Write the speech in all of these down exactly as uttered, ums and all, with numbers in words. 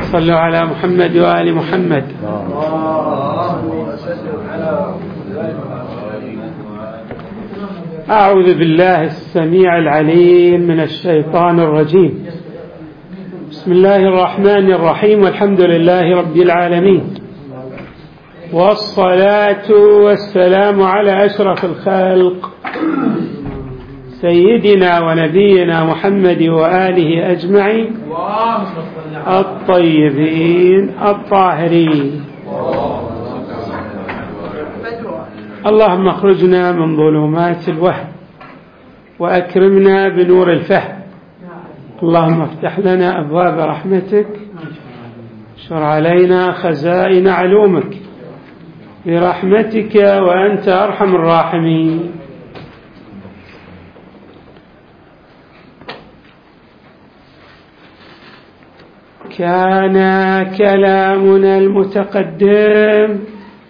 صلوا على محمد وآل محمد. أعوذ بالله السميع العليم من الشيطان الرجيم. بسم الله الرحمن الرحيم، والحمد لله رب العالمين، والصلاة والسلام على أشرف الخلق سيدنا ونبينا محمد وآله أجمعين الطيبين الطاهرين. اللهم اخرجنا من ظلمات الوهم وأكرمنا بنور الفهم. اللهم افتح لنا أبواب رحمتك، اشر علينا خزائن علومك برحمتك وأنت أرحم الراحمين. كان كلامنا المتقدم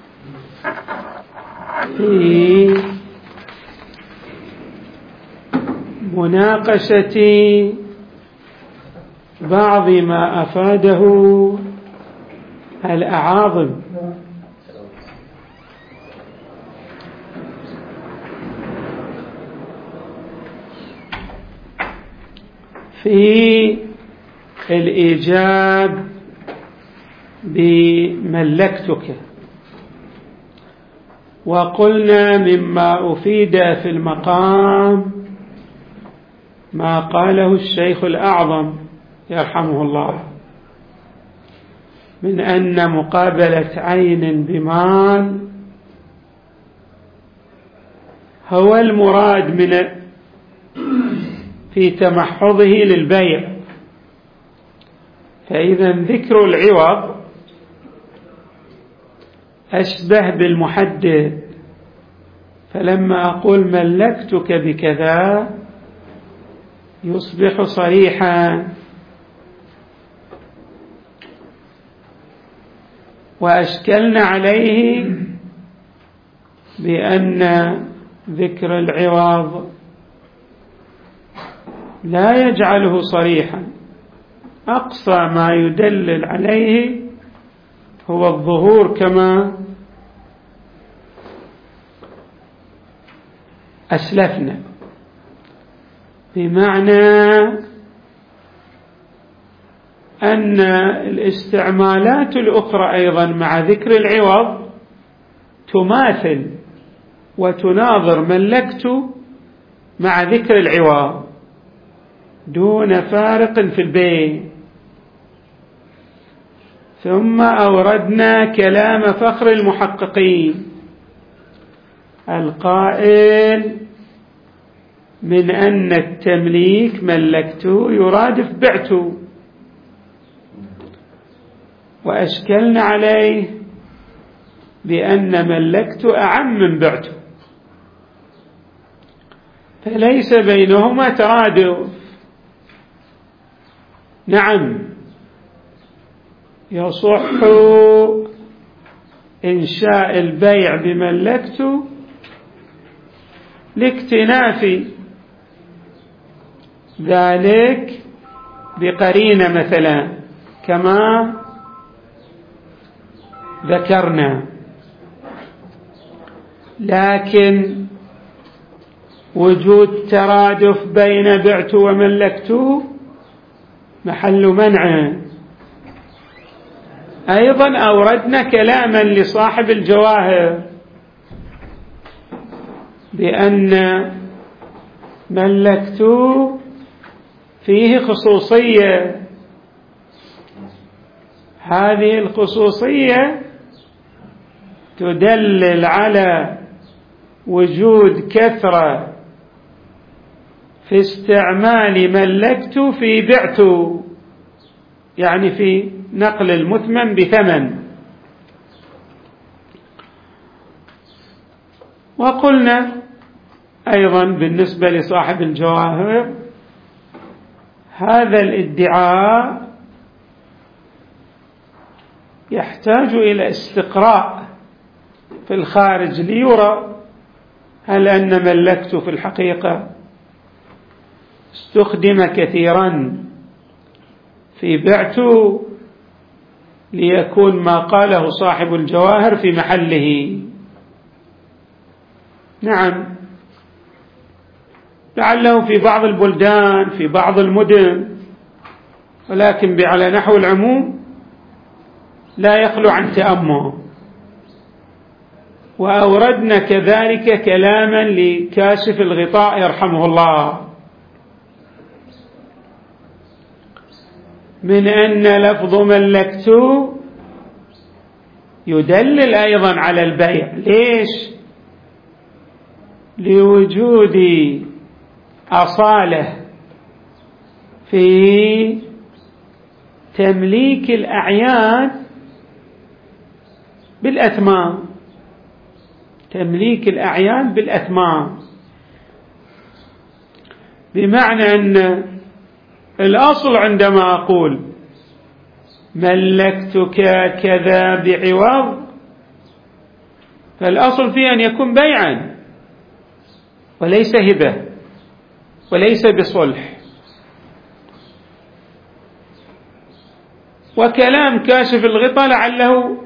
في مناقشة بعض ما أفاده الأعاظم في الإيجاب بملكتك، وقلنا مما أفيد في المقام ما قاله الشيخ الأعظم يرحمه الله من أن مقابلة عين بمال هو المراد من في تمحضه للبيع. فإذا ذكر العوض أشبه بالمحدد، فلما أقول ملكتك بكذا يصبح صريحا، وأشكلنا عليه بأن ذكر العوض لا يجعله صريحا، أقصى ما يدلل عليه هو الظهور كما أسلفنا، بمعنى أن الاستعمالات الأخرى أيضا مع ذكر العوض تماثل وتناظر ملكت مع ذكر العوض دون فارق في البيع. ثم أوردنا كلام فخر المحققين القائل من أن التمليك ملكت يرادف بعت، وأشكلنا عليه بأن ملكت أعم من بعت، فليس بينهما ترادف. نعم يصح إنشاء البيع بملكت لاكتناف ذلك بقرينة مثلا كما ذكرنا، لكن وجود ترادف بين بعت وملكت محل منع. أيضا أوردنا كلاما لصاحب الجواهر بأن ملكت فيه خصوصية، هذه الخصوصية تدلل على وجود كثرة في استعمال ملكت في بعت، يعني في نقل المثمن بثمن. وقلنا أيضا بالنسبة لصاحب الجواهر هذا الادعاء يحتاج إلى استقراء في الخارج ليرى هل أن ملكت في الحقيقة استخدم كثيرا في بعت ليكون ما قاله صاحب الجواهر في محله. نعم، لعله في بعض البلدان في بعض المدن، ولكن على نحو العموم لا يخلو عن تأمل. وأوردنا كذلك كلاما لكاشف الغطاء يرحمه الله من أن لفظ ملكت يدلل أيضا على البيع. ليش؟ لوجود أصالة في تمليك الأعيان بالأثمان، تمليك الأعيان بالأثمان، بمعنى أن الأصل عندما أقول ملكتك كذا بعوض فالأصل فيه أن يكون بيعا وليس هبة وليس بصلح. وكلام كاشف الغطاء لعله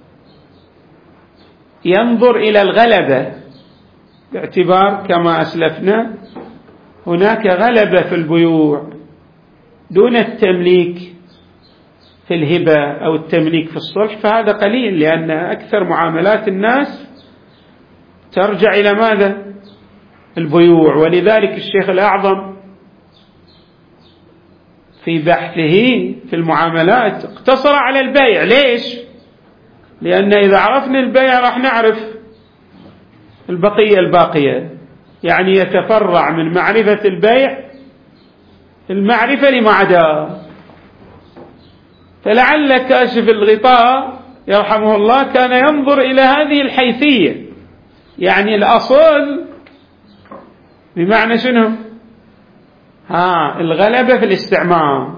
ينظر إلى الغلبة، باعتبار كما أسلفنا هناك غلبة في البيوع دون التمليك في الهبة أو التمليك في الصلح، فهذا قليل، لأن أكثر معاملات الناس ترجع إلى ماذا؟ البيوع. ولذلك الشيخ الأعظم في بحثه في المعاملات اقتصر على البيع. ليش؟ لأن إذا عرفنا البيع راح نعرف البقية الباقية، يعني يتفرع من معرفة البيع المعرفة لما عداه. فلعل كاشف الغطاء يرحمه الله كان ينظر إلى هذه الحيثية، يعني الأصل بمعنى شنو؟ ها الغلبة في الاستعمال.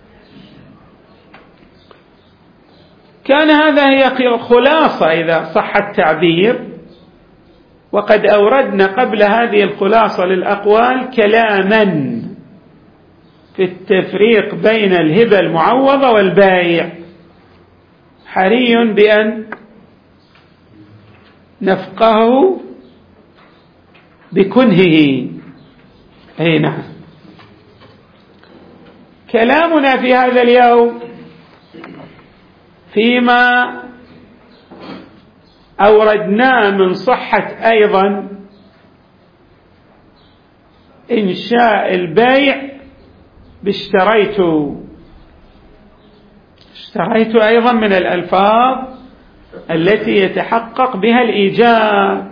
كان هذا هي خلاصة إذا صح التعبير. وقد أوردنا قبل هذه الخلاصة للأقوال كلاما في التفريق بين الهبة المعوضة والبائع، حري بأن نفقه بكنهه. أي نعم. كلامنا في هذا اليوم فيما أوردناه من صحة أيضا إنشاء البيع باشتريت. اشتريت أيضا من الألفاظ التي يتحقق بها الإيجاب.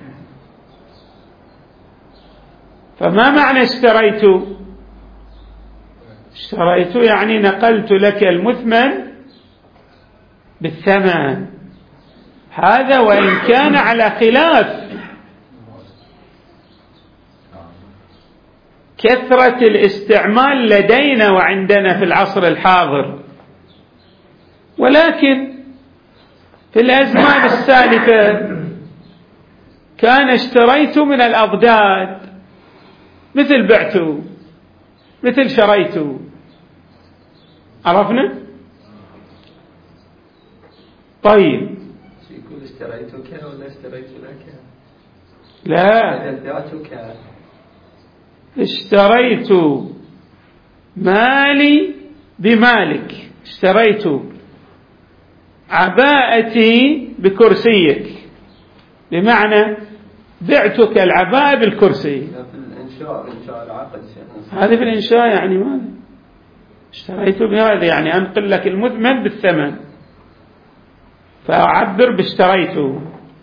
فما معنى اشتريت؟ اشتريت يعني نقلت لك المثمن بالثمن، هذا وإن كان على خلاف كثرة الاستعمال لدينا وعندنا في العصر الحاضر. ولكن في الأزمان السالفة كان اشتريت من الأضداد، مثل بعت، مثل شريت. عرفنا؟ طيب، يقول اشتريتك ولا اشتريت لك؟ لا، اشتريتك. اشتريت مالي بمالك، اشتريت عباءتي بكرسيك، بمعنى بعتك العباءة بالكرسي. في الإنشاء، إنشاء العقد. هذه في الإنشاء يعني ماذا؟ اشتريت بهذا يعني أنقل لك المثمن بالثمن، فأعبر باشتريت.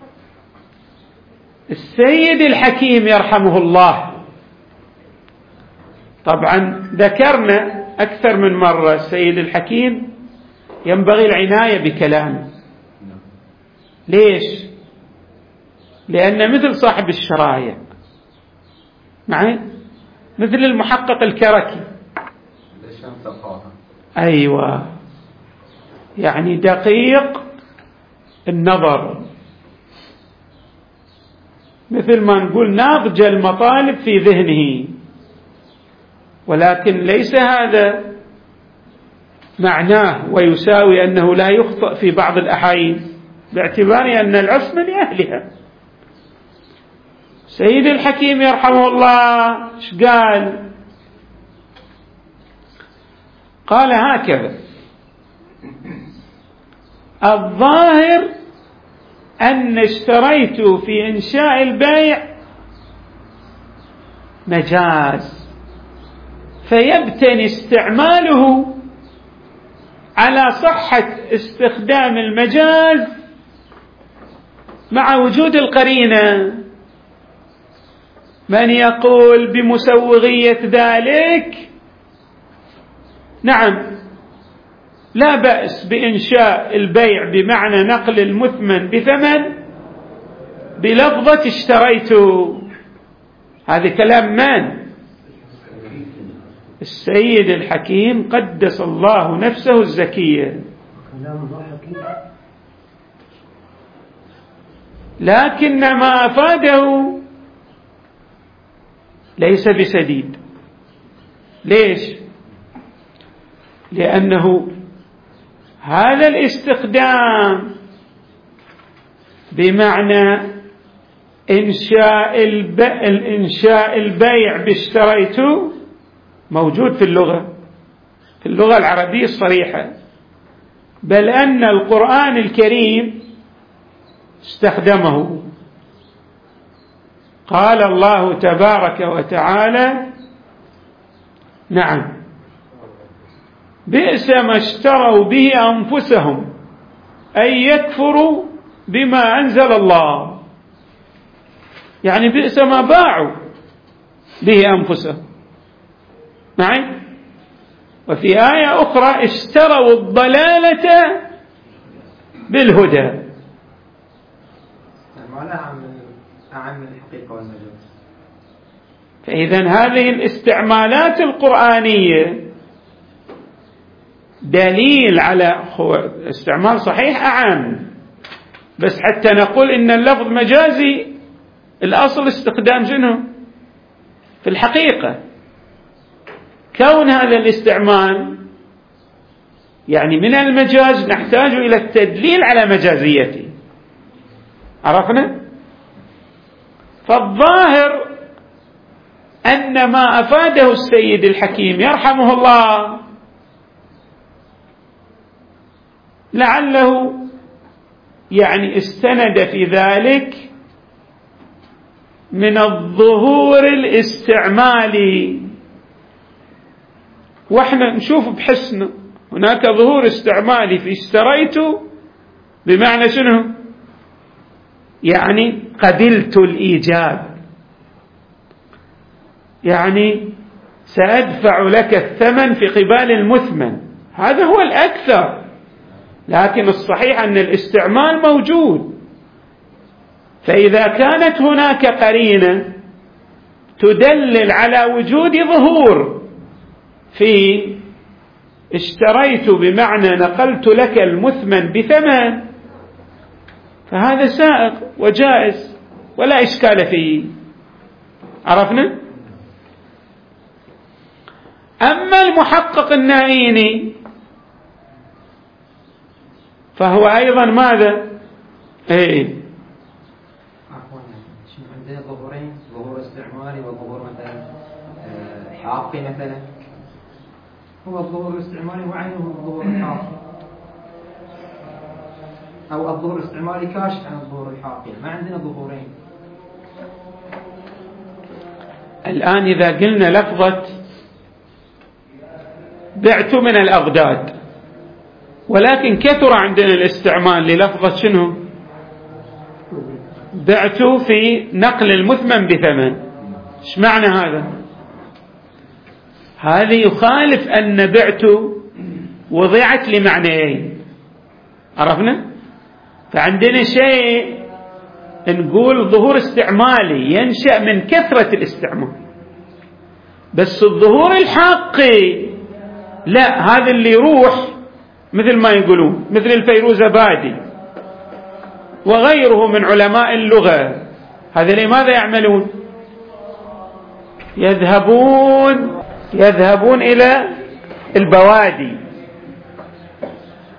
السيد الحكيم يرحمه الله طبعا ذكرنا أكثر من مرة السيد الحكيم ينبغي العناية بكلامه. ليش؟ لأن مثل صاحب الشرايع معي، مثل المحقق الكركي. أيوة، يعني دقيق النظر، مثل ما نقول ناضج المطالب في ذهنه. ولكن ليس هذا معناه ويساوي أنه لا يخطئ في بعض الأحايين باعتبار أن العصمة لأهلها. سيد الحكيم يرحمه الله ايش قال؟ قال هكذا: الظاهر أن اشتريت في إنشاء البيع مجاز، فيبتني استعماله على صحة استخدام المجاز مع وجود القرينة. من يقول بمسوغية ذلك؟ نعم، لا بأس بإنشاء البيع بمعنى نقل المثمن بثمن بلفظة اشتريت. هذا كلام من؟ السيد الحكيم قدس الله نفسه الزكية. لكن ما أفاده ليس بسديد. ليش؟ لأنه هذا الاستخدام بمعنى إنشاء البيع, الإنشاء البيع باشتريته موجود في اللغة في اللغة العربية الصريحة، بل أن القرآن الكريم استخدمه. قال الله تبارك وتعالى: نعم، بئس ما اشتروا به أنفسهم أن يكفروا بما أنزل الله. يعني بئس ما باعوا به أنفسهم. معي؟ وفي آية أخرى: اشتروا الضلالة بالهدى. أعم الحقيقة والمجاز. فإذن هذه الاستعمالات القرآنية دليل على استعمال صحيح أعم، بس حتى نقول إن اللفظ مجازي الأصل استخدام شنو؟ في الحقيقة كون هذا الاستعمال يعني من المجاز نحتاج إلى التدليل على مجازيته. عرفنا؟ فالظاهر أن ما أفاده السيد الحكيم يرحمه الله لعله يعني استند في ذلك من الظهور الاستعمالي، واحنا نشوف بحسن هناك ظهور استعمالي في اشتريت بمعنى شنو؟ يعني قبلت الإيجاب، يعني سأدفع لك الثمن في قبال المثمن. هذا هو الأكثر، لكن الصحيح أن الاستعمال موجود. فإذا كانت هناك قرينة تدلل على وجود ظهور في اشتريت بمعنى نقلت لك المثمن بثمن، فهذا سائق وجائز ولا إشكال فيه. عرفنا؟ أما المحقق النائيني فهو أيضا ماذا؟ إيه؟ عندنا ظهورين، ظهور استعمالي وظهور مثلا حاقي. مثلا هو الظهور الاستعمالي وعينه الظهور الحاقي، أو الظهور الاستعمالي كاشف عن الظهور الحاقي. ما عندنا ظهورين. الآن إذا قلنا لفظة بعت من الأغداد، ولكن كثر عندنا الاستعمال للفظة شنو؟ بعت في نقل المثمن بثمن. ايش معنى هذا؟ هذا يخالف أن بعت وضعت لمعنيين. عرفنا؟ فعندنا شيء نقول ظهور استعمالي ينشأ من كثرة الاستعمال، بس الظهور الحقي لا، هذا اللي يروح مثل ما يقولون مثل الفيروزابادي وغيره من علماء اللغة. هذا لماذا يعملون؟ يذهبون يذهبون إلى البوادي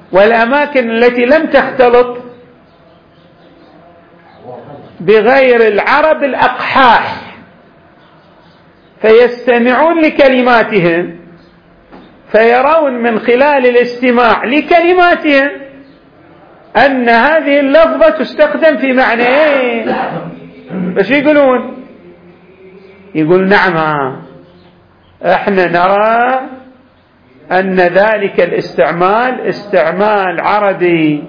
والأماكن التي لم تختلط بغير العرب الأقحاح، فيستمعون لكلماتهم فيرون من خلال الاستماع لكلماتهم أن هذه اللفظة تستخدم في معنيين. بس يقولون يقول نعم احنا نرى أن ذلك الاستعمال استعمال عربي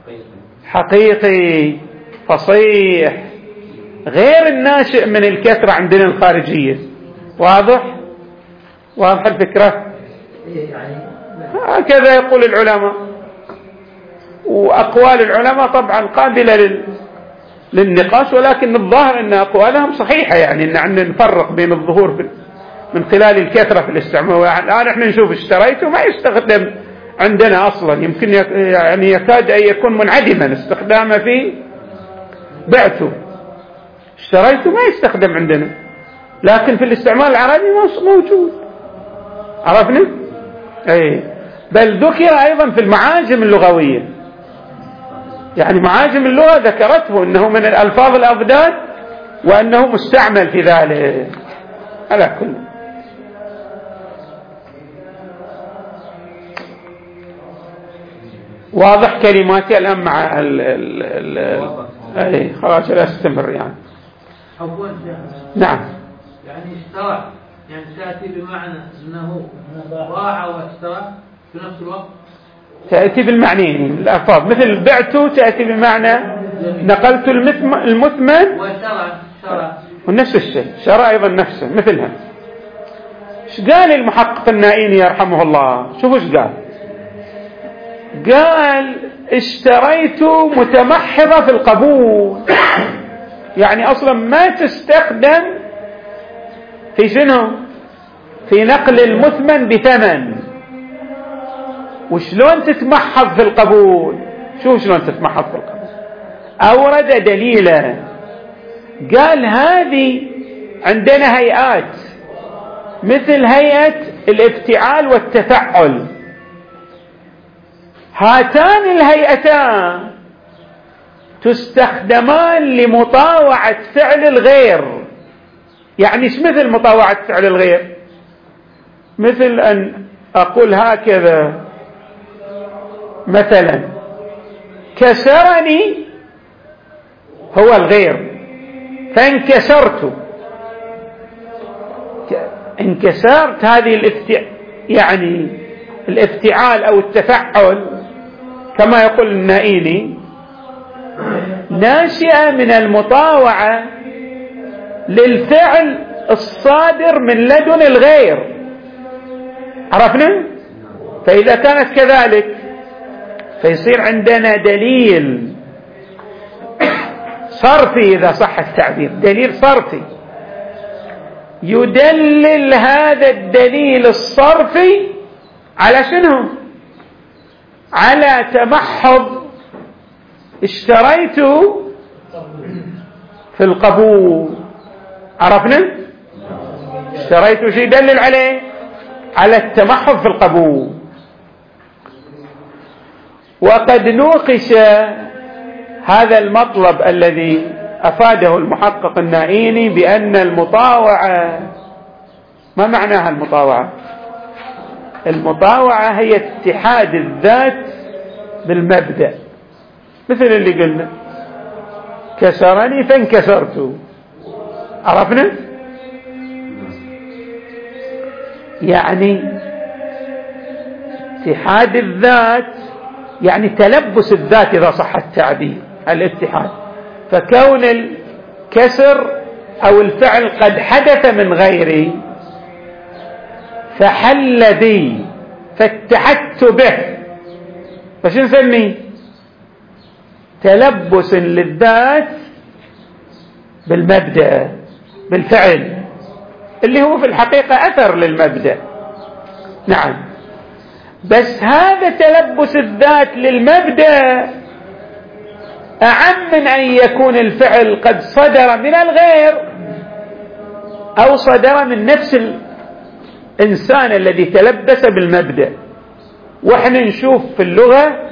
حقيقي فصيح غير الناشئ من الكثرة عندنا الخارجية. واضح؟ واضح الفكرة؟ هكذا يقول العلماء، وأقوال العلماء طبعا قابلة لل... للنقاش، ولكن الظاهر أن أقوالهم صحيحة، يعني أن عندنا نفرق بين الظهور في... من خلال الكثرة في الاستعمال. الآن احنا نشوف اشتريته ما يستخدم عندنا أصلا، يمكن يك... يعني يكاد أن يكون منعدما استخدامه في بعته. اشتريته ما يستخدم عندنا، لكن في الاستعمال العربي موجود. عرفنا؟ اي بل ذكر أيضا في المعاجم اللغوية، يعني معاجم اللغة ذكرته أنه من الألفاظ الأضداد وأنه مستعمل في ذلك. على كل واضح كلماتي الآن مع ال ال ال أي خلاص لا استمر يعني. نعم يعني اشترى يعني تأتي بمعنى أنه باع واشترى في نفس الوقت، تأتي بالمعنيين الألفاظ، مثل بعته تأتي بمعنى نقلت المثمن وشرى شرى ونفس الشيء، شرى أيضا نفسه مثلها. ايش قال المحقق النائيني يرحمه الله؟ شوفوا ايش قال. قال اشتريت متمحضة في القبول، يعني أصلا ما تستخدم في شنو؟ في نقل المثمن بثمن. وشلون تتمحض في القبول؟ شوف شلون تتمحض في القبول. أورد دليلا، قال هذه عندنا هيئات مثل هيئة الافتعال والتفعل، هاتان الهيئتان تستخدمان لمطاوعة فعل الغير. يعني ايش مثل مطاوعة فعل الغير؟ مثل أن أقول هكذا مثلا كسرني هو الغير فانكسرت، انكسرت هذه الافتع... يعني الافتعال أو التفعل كما يقول النائيني ناشئة من المطاوعة للفعل الصادر من لدن الغير. عرفنا؟ فإذا كانت كذلك فيصير عندنا دليل صرفي، إذا صح التعبير دليل صرفي يدلل هذا الدليل الصرفي على شنو؟ على تمحض اشتريته في القبول. عرفنا؟ اشتريته شيء يدلل عليه على التمحض في القبول. وقد نوقش هذا المطلب الذي أفاده المحقق النائيني بأن المطاوعة، ما معناها المطاوعة؟ المطاوعة هي اتحاد الذات بالمبدأ، مثل اللي قلنا كسرني فانكسرت. عرفنا؟ يعني اتحاد الذات يعني تلبس الذات إذا صح التعبير الاتحاد. فكون الكسر أو الفعل قد حدث من غيري فحل بي فاتحدت به، فش نسميه؟ تلبس للذات بالمبدأ بالفعل اللي هو في الحقيقة أثر للمبدأ. نعم، بس هذا تلبس الذات للمبدأ أعم من أن يكون الفعل قد صدر من الغير أو صدر من نفس الإنسان الذي تلبس بالمبدأ. وإحنا نشوف في اللغة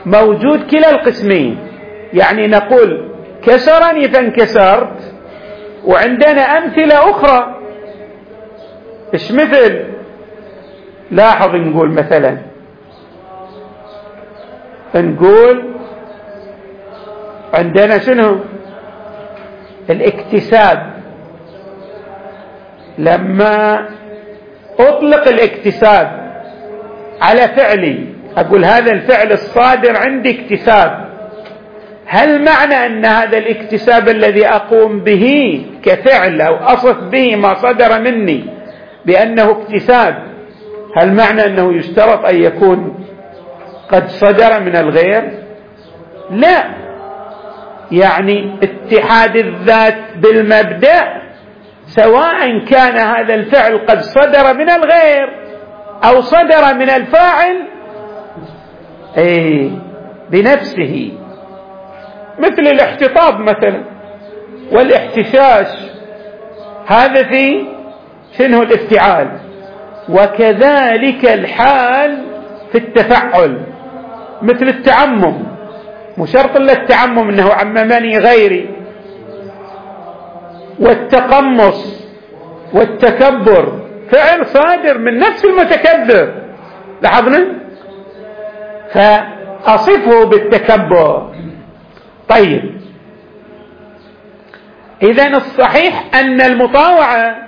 موجود كلا القسمين، يعني نقول كسرني فانكسرت، وعندنا أمثلة أخرى. إيش مثل؟ لاحظ، نقول مثلا نقول عندنا شنو؟ الاكتساب. لما أطلق الاكتساب على فعلي، أقول هذا الفعل الصادر عندي اكتساب، هل معنى أن هذا الاكتساب الذي أقوم به كفعل أو أصف به ما صدر مني بأنه اكتساب، هل معنى أنه يشترط أن يكون قد صدر من الغير؟ لا، يعني اتحاد الذات بالمبدأ، سواء كان هذا الفعل قد صدر من الغير أو صدر من الفاعل أي بنفسه، مثل الاحتطاب مثلا والاحتشاش، هذا في شنو؟ الافتعال. وكذلك الحال في التفعل، مثل التعمم، مو شرط الا التعمم انه عممني غيري، والتقمص والتكبر فعل صادر من نفس المتكبر، لاحظنا، فأصفه بالتكبر. طيب، إذن الصحيح أن المطاوعة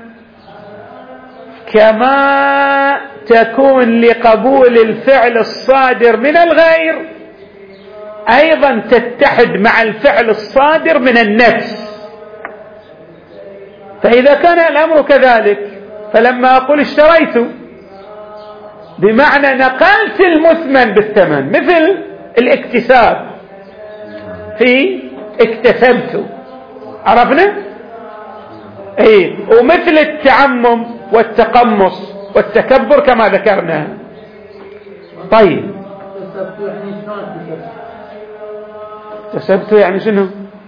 كما تكون لقبول الفعل الصادر من الغير، أيضا تتحد مع الفعل الصادر من النفس. فإذا كان الأمر كذلك، فلما أقول اشتريت بمعنى نقلت المثمن بالثمن، مثل الاكتساب في اكتسبت، عرفنا؟ ايه، ومثل التعمم والتقمص والتكبر كما ذكرنا. طيب، اكتسبت يعني شنو؟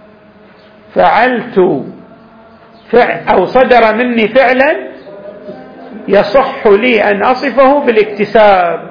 فعلت فعل أو صدر مني فعلا يصح لي أن أصفه بالاكتساب،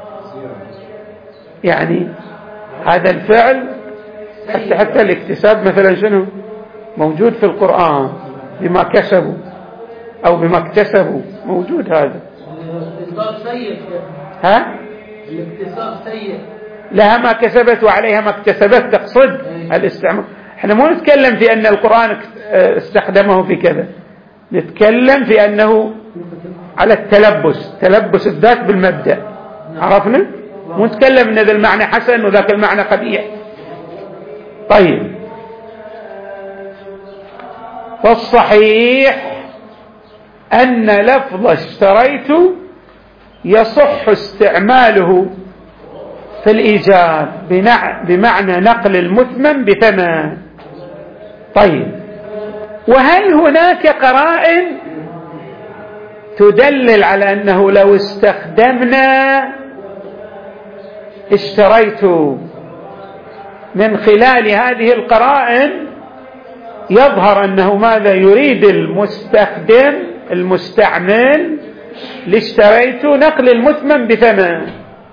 يعني هذا الفعل حتى, حتى الاكتساب مثلا شنو؟ موجود في القرآن، بما كسبوا أو بما اكتسبوا، موجود هذا. الاكتساب سيء. ها؟ الاكتساب سيء. لها ما كسبت وعليها ما اكتسبت، تقصد الاستعمال. احنا مو نتكلم في أن القرآن استخدمه في كذا، نتكلم في أنه على التلبس، تلبس الذات بالمبدأ، عرفنا؟ مو نتكلم أن هذا المعنى حسن وذاك المعنى قبيح. طيب، والصحيح أن لفظ اشتريت يصح استعماله في الإيجاب بمعنى نقل المثمن بثمن. طيب، وهل هناك قرائن تدلل على أنه لو استخدمنا اشتريت من خلال هذه القرائن يظهر أنه ماذا يريد المستخدم المستعمل لاشتريت نقل المثمن بثمن؟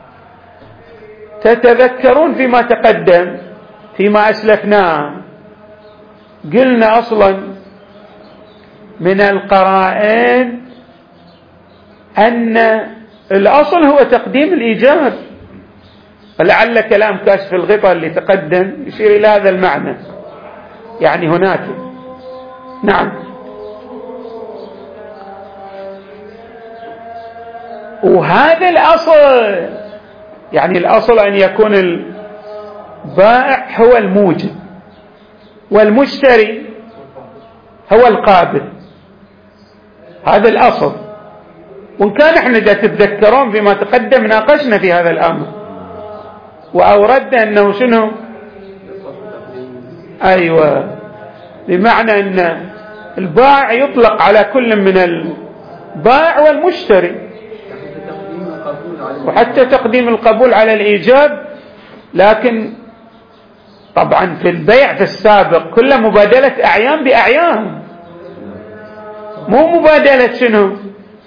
تتذكرون فيما تقدم فيما أسلفناه قلنا أصلا من القرائن أن الأصل هو تقديم الإيجاب، فلعل كلام كاشف الغطاء اللي تقدم يشير إلى هذا المعنى، يعني هناك نعم. وهذا الأصل، يعني الأصل أن يكون البائع هو الموجب والمشتري هو القابل، هذا الأصل. وإن كان احنا إذا تتذكرون فيما تقدم ناقشنا في هذا الأمر وأوردنا أنه شنو؟ أيوة، بمعنى أن البائع يطلق على كل من البائع والمشتري، وحتى تقديم القبول على الإيجاب. لكن طبعا في البيع في السابق كله مبادلة أعيان بأعيان، مو مبادلة شنو؟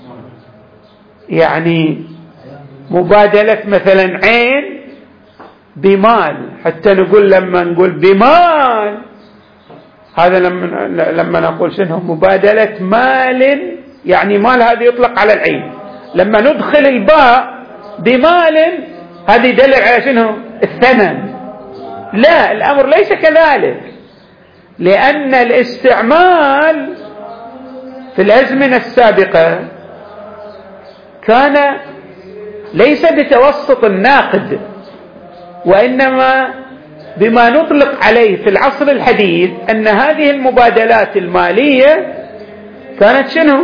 يعني مبادلة مثلا عين بمال، حتى نقول لما نقول بمال هذا لما لما نقول شنو مبادلة مال، يعني مال هذا يطلق على العين. لما ندخل الباء بمال هذا يدل على شنو الثمن. لا، الأمر ليس كذلك، لأن الاستعمال في الأزمنة السابقة كان ليس بتوسط الناقد، وإنما بما نطلق عليه في العصر الحديث أن هذه المبادلات المالية كانت شنو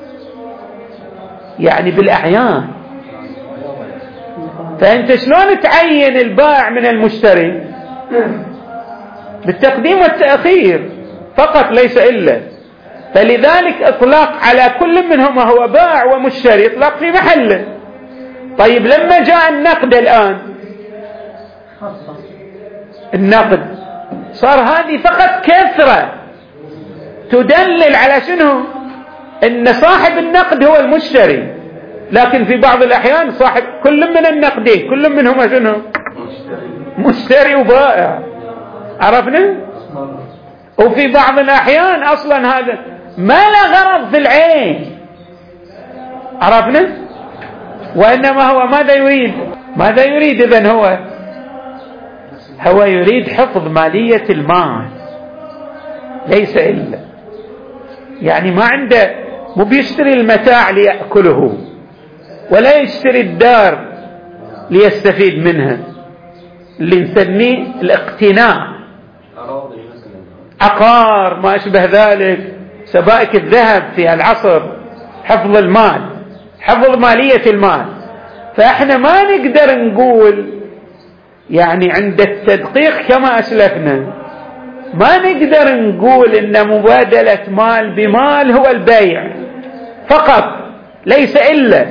يعني بالأعيان. فأنت شلون تعين البائع من المشتري؟ بالتقديم والتأخير فقط ليس إلا. فلذلك إطلاق على كل منهما هو بائع ومشتري إطلاق في محله. طيب لما جاء النقد الآن، النقد صار هذه فقط كثرة تدلل على شنو ان صاحب النقد هو المشتري، لكن في بعض الأحيان صاحب كل من النقدين كل منهما شنو مشتري وبائع. عرفنا؟ وفي بعض الأحيان أصلا هذا ما له غرض في العين. عرفنا؟ وإنما هو ماذا يريد؟ ماذا يريد إذن؟ هو هو يريد حفظ مالية المال ليس إلا، يعني ما عنده، مو بيشتري المتاع ليأكله ولا يشتري الدار ليستفيد منها، اللي نسميه الاقتناء، عقار ما أشبه ذلك، سبائك الذهب في العصر، حفظ المال، حفظ مالية المال. فإحنا ما نقدر نقول يعني عند التدقيق كما أسلفنا ما نقدر نقول إن مبادلة مال بمال هو البيع فقط ليس إلا،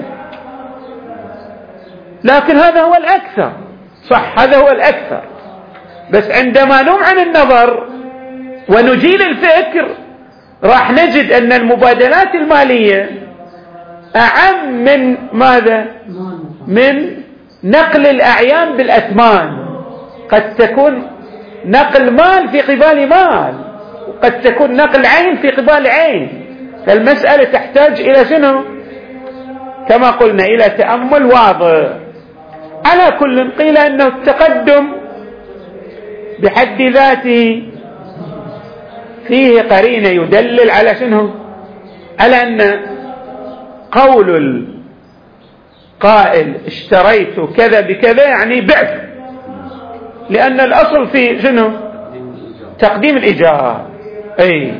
لكن هذا هو الأكثر. صح، هذا هو الأكثر، بس عندما نمعن النظر ونجيل الفكر راح نجد أن المبادلات المالية أعم من ماذا؟ من نقل الأعيان بالأثمان. قد تكون نقل مال في قبال مال، وقد تكون نقل عين في قبال عين. فالمسألة تحتاج إلى شنو؟ كما قلنا إلى تأمل واضح. على كل قيل أنه التقدم بحد ذاته فيه قرينة يدلل على شنو؟ على أن قول القائل اشتريت كذا بكذا يعني بعت، لأن الأصل في شنو؟ تقديم الإيجار. أي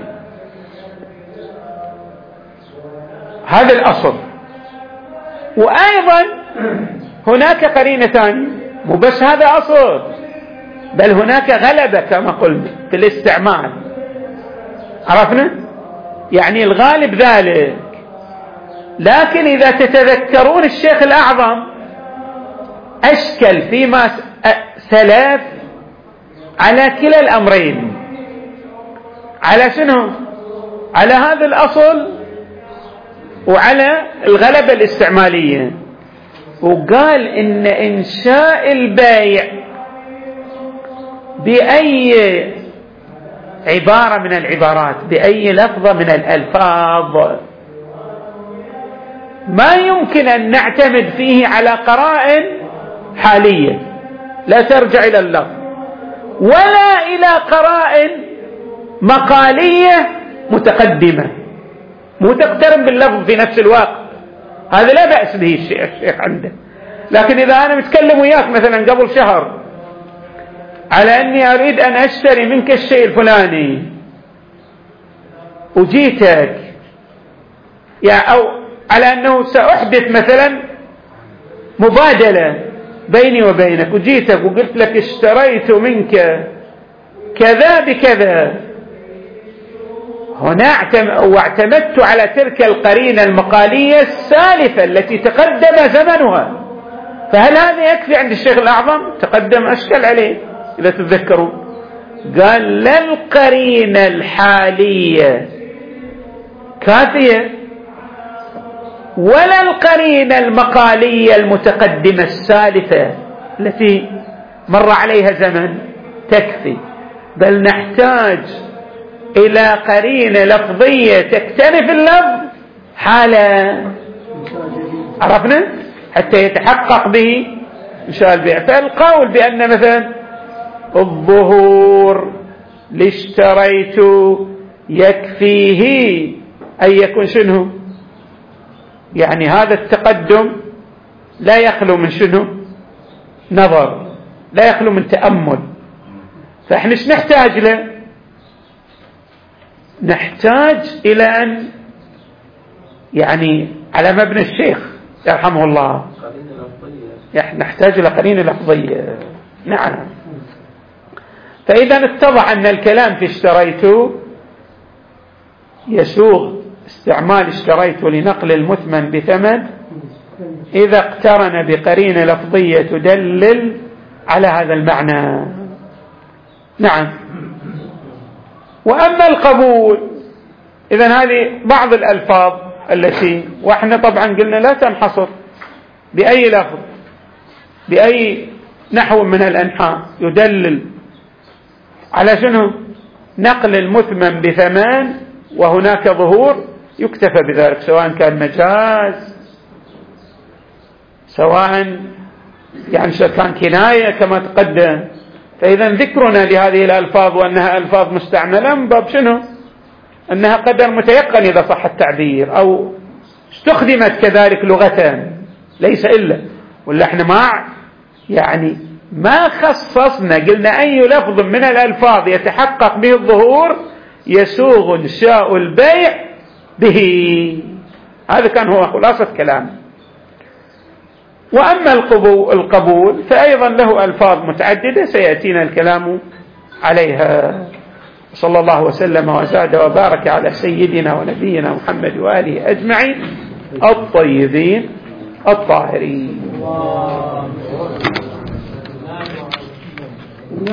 هذا الأصل. وأيضا هناك قرينة ثانية، مو بس هذا أصل، بل هناك غلبة كما قلنا في الاستعمال. عرفنا؟ يعني الغالب ذلك. لكن إذا تتذكرون الشيخ الأعظم أشكل فيما سلف على كلا الأمرين، على شنو؟ على هذا الأصل وعلى الغلبة الاستعمالية. وقال إن إنشاء البيع بأي عبارة من العبارات، بأي لفظة من الألفاظ، ما يمكن أن نعتمد فيه على قرائن حالية لا ترجع إلى اللفظ، ولا إلى قرائن مقالية متقدمة مو تقترن باللفظ في نفس الوقت. هذا لا بأس به الشيخ, الشيخ عنده. لكن إذا أنا متكلم وياك مثلا قبل شهر على أني أريد أن أشتري منك الشيء الفلاني وجيتك، يعني أو على أنه سأحدث مثلا مبادلة بيني وبينك، وجيتك وقلت لك اشتريت منك كذا بكذا، هنا واعتمدت على تلك القرينة المقالية السالفة التي تقدم زمنها. فهل هذا يكفي عند الشيخ الأعظم؟ تقدم أشكل عليه إذا تتذكروا، قال لا القرينة الحالية كافية ولا القرينة المقالية المتقدمة السالفة التي مر عليها زمن تكفي، بل نحتاج إلى قرينة لفظية تكتنف اللفظ حالة، عرفنا، حتى يتحقق به إنشاء البيع. فالقول بأن مثلا الظهور لاشتريت يكفيه أن يكون شنو، يعني هذا التقدم لا يخلو من شنو، نظر، لا يخلو من تأمل. فإحنا ايش نحتاج له؟ نحتاج إلى أن يعني على مبنى الشيخ يرحمه الله، نحتاج إلى قرينة لفظية. نعم. فإذا اتضح أن الكلام في اشتريت يسوغ استعمال اشتريت لنقل المثمن بثمن إذا اقترن بقرينة لفظية تدلل على هذا المعنى. نعم. وأما القبول، إذن هذه بعض الألفاظ التي، وإحنا طبعا قلنا لا تنحصر بأي لفظ بأي نحو من الأنحاء يدلل على شنو، نقل المثمن بثمان وهناك ظهور، يكتفى بذلك، سواء كان مجاز، سواء يعني كان كناية كما تقدم. فإذا ذكرنا لهذه الألفاظ وأنها ألفاظ مستعملة من باب شنو، أنها قدر متيقن إذا صح التعبير، أو استخدمت كذلك لغة ليس إلا، ولا احنا ما يعني ما خصصنا، قلنا أي لفظ من الألفاظ يتحقق به الظهور يسوغ إنشاء البيع به. هذا كان هو خلاصة كلام. وأما القبول فأيضا له ألفاظ متعددة سيأتينا الكلام عليها. صلى الله وسلم وزاد وبارك على سيدنا ونبينا محمد وآله أجمعين الطيبين الطاهرين.